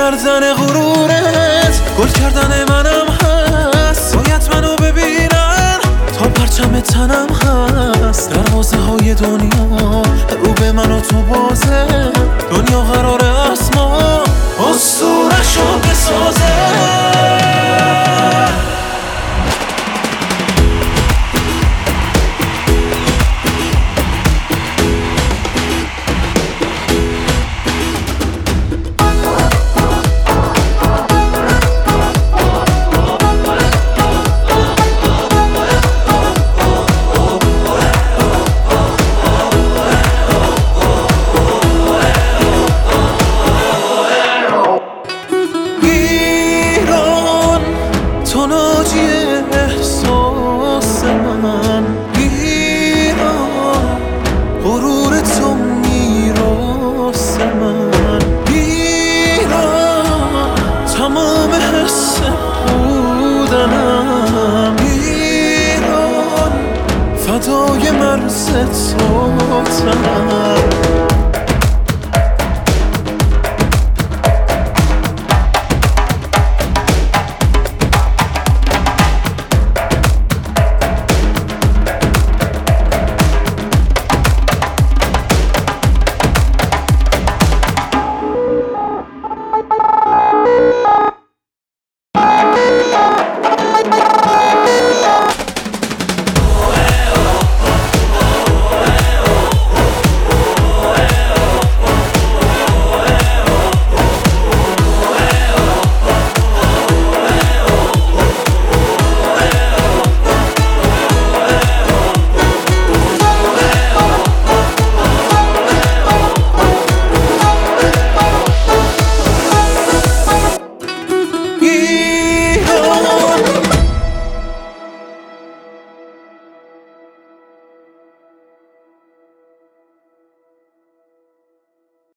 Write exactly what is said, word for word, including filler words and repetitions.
کردن غرورت گل کردن منم هست، باید منو ببینن تا پرچم تنم هست. دروازه های دنیا رو به من و تو بازه، دنیا قراره از ما اسطوره‌شو بسازه. تو ناجی احساس من، ایران غرور تو میراث من، ایران تمام حس بودنم، ایران فدای مرز تو تنم.